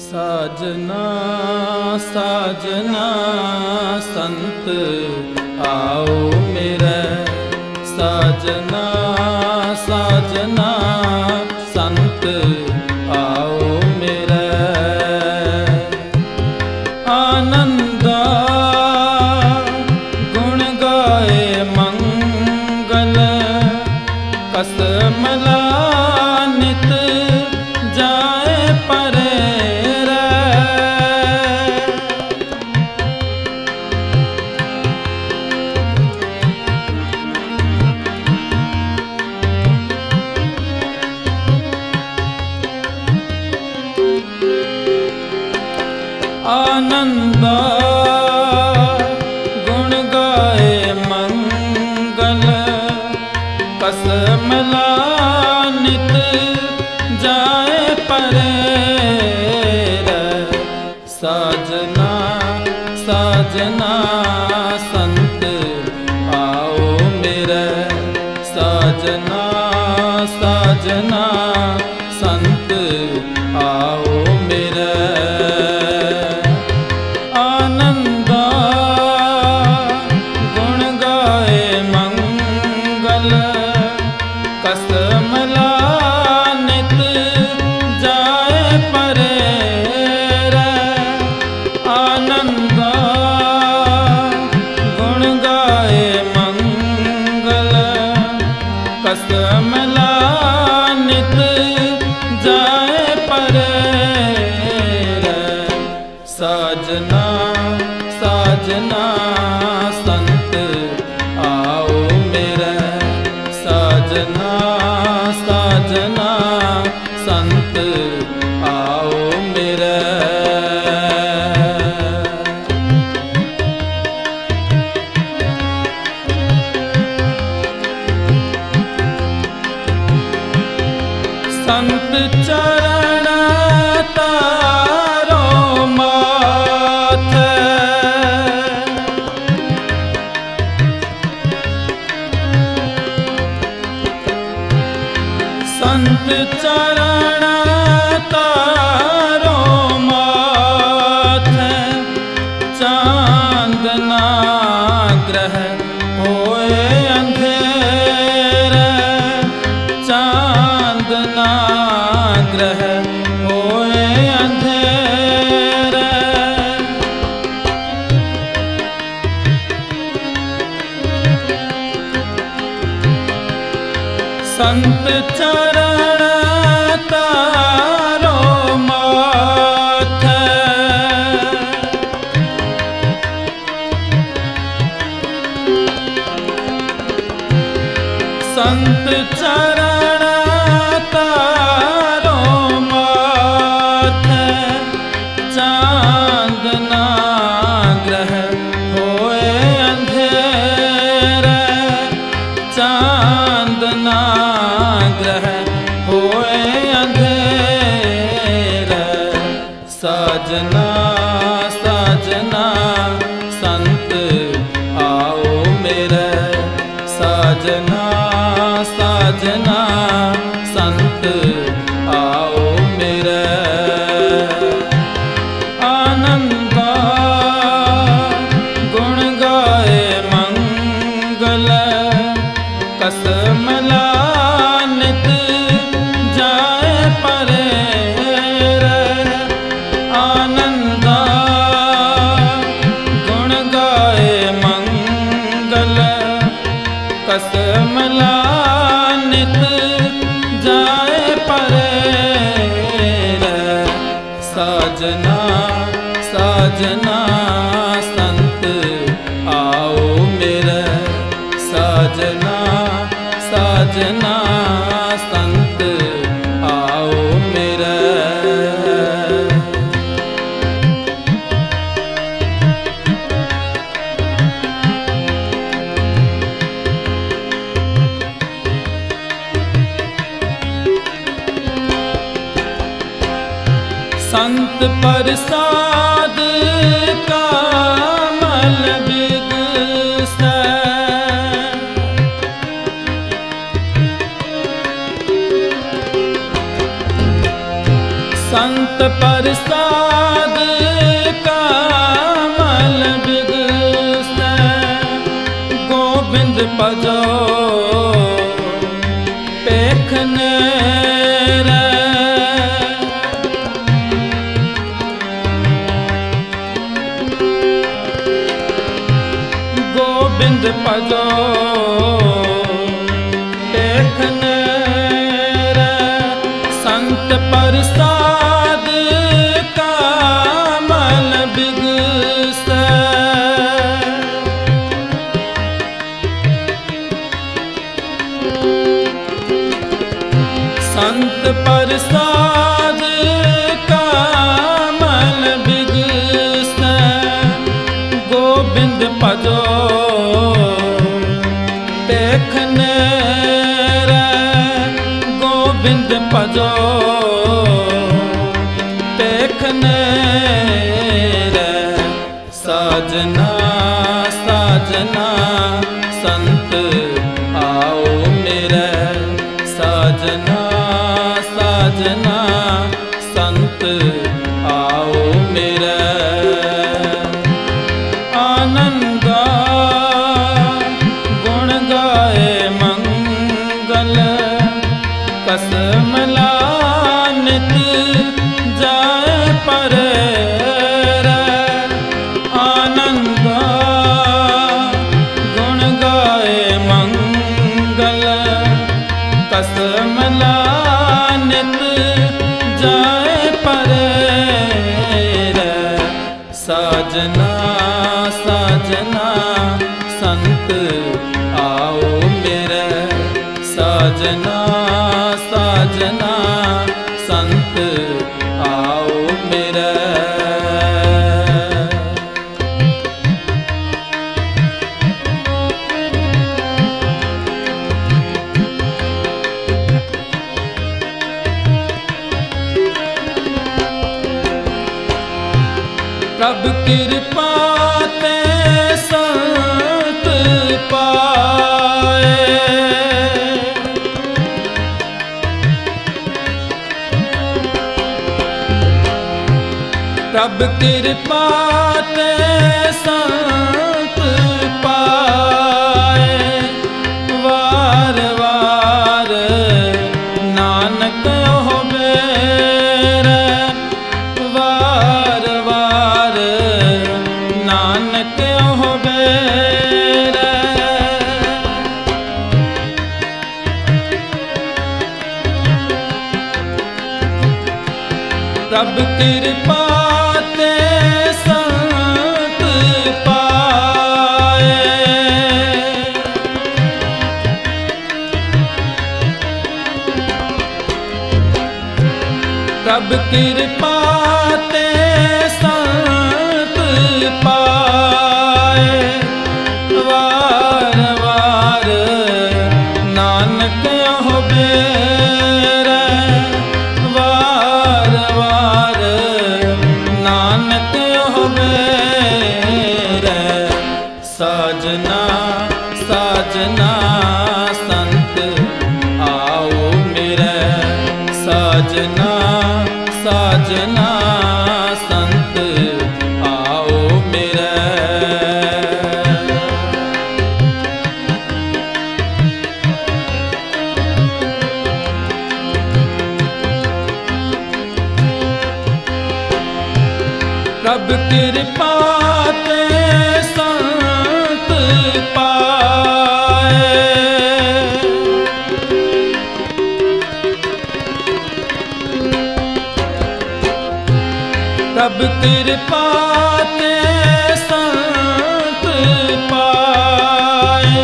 साजना साजना संत आओ मेरे, साजना साजना संत आओ मेरे। आनंदा गुण गाए मंगल, कस मला नित जाए परे। आनंदा गुण गाए मंगल, कस मला नित जाए परे। साजना साजना संत आओ मेरे, साजना साजना संत आओ मेरे। आनंदा गुण गाए मंगल, कस मला नित जाए परे। आनंदा गुण गाए मंगल, कस मला नित जाए परे। साजना साजना संत आओ मेरे, साजना साजना संत आओ मेरे। संत चरण तारो माथे, संत चरण तारो माथे। चांदना ग्रह होए अंधेरे, चांदना ग्रह होए अंधेरे। संत चरण तारो माथे, संत चरण तारो माथे। चांदना ग्रह होए अंधेरे, चांदना ग्रह होए अंधेरे। साजना साजना संत आओ मेरे, साजना साजना संत आओ मेरे। आनंदा गुण गाए मंगल, कस मला नित जाए परे। आनंदा गुण गाए मंगल, कस मला नित जाए परे। साजना साजना संत आओ मेरे, साजना साजना संत आओ मेरे। संत प्रसाद कमल बिगसै, संत प्रसाद कमल बिगसै, गोबिंद भजो पेखने रे। गोबिंद भजो पेखने रे, संत प्रसाद कमल बिगसै। संत प्रसाद कमल बिगसै, गोबिंद भजो देखने रे। गोबिंद भजो देखने रे, साजना साजना संत आओ मेरे, साजना साजना संत आओ मेरे। आनंद गुण गाए मंगल, कसम लानित जाए परे रे। आनंद गुण गाए मंगल, कसम लानित जाए परे रे। साजना साजना संत आओ मेरे, साजना साजना संत आओ मेरे। प्रभु कृपा ते संत पाए, प्रभु कृपा ते संत पाए। वार वार नानक हो मेरे, वार वार नानक हो मेरे। प्रभु कृपा ते संत पाए, प्रभु कृपा ते संत पाए। वार वार नानक हो मेरे, वार वार नानक हो मेरे। साजना साजना संत आओ मेरे, साजना साजना संत आओ मेरे। प्रभु कृपा ते संत पाए, प्रभु कृपा ते संत पाए।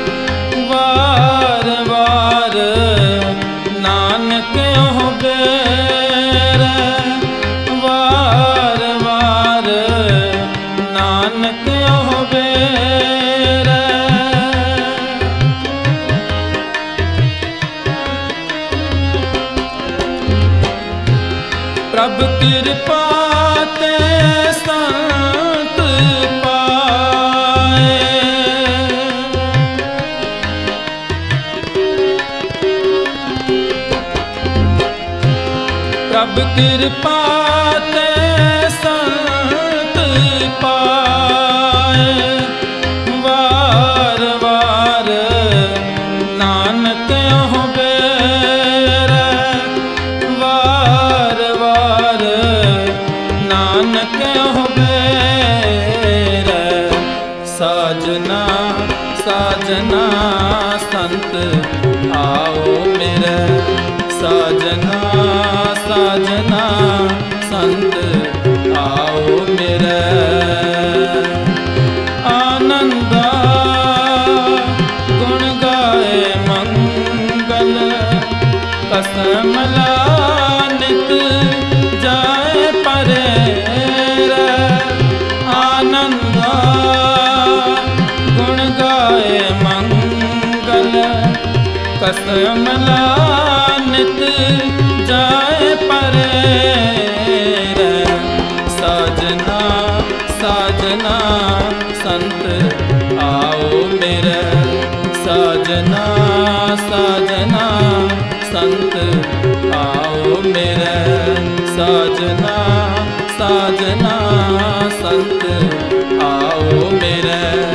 वार वार नानक हो मेरे, वार वार नानक हो मेरे। प्रभु कृपा ते संत पाए, ਪ੍ਰਭ ਕਿਰਪਾ ਤੇ ਸੰਤ ਪਾਏ, ਵਾਰ ਵਾਰ ਨਾਨਕ ਓਹ ਬੇਰੈ, ਵਾਰ ਵਾਰ ਨਾਨਕ ਓਹ ਬੇਰੈ। ਸਾਜਨਾ ਸਾਜਨਾ ਸੰਤ ਆਓ ਮੇਰੇ, ਸਾਜਨਾ ਸਾਜਨਾ ਸੰਤ ਆਓ ਮੇਰੇ। ਆਨੰਦਾ ਗੁਣ ਗਾਏ ਮੰਗਲ, ਕਸਮ ਲਾ ਨਿਤ ਜਾਏ ਪਰੇਰੈ। ਆਨੰਦਾ ਗੁਣ ਗਾਏ ਮੰਗਲ, ਕਸਮ ਲਾ ਨਿਤ ਜਾਏ ਪਰੇਰੈ। ਸਾਜਨਾ ਸਾਜਨਾ ਸੰਤ ਆਓ ਮੇਰੇ, ਸਾਜਨਾ ਸਾਜਨਾ ਸੰਤ ਆਓ ਮੇਰੇ, ਸਾਜਨਾ ਸਾਜਨਾ ਸੰਤ ਆਓ ਮੇਰੇ।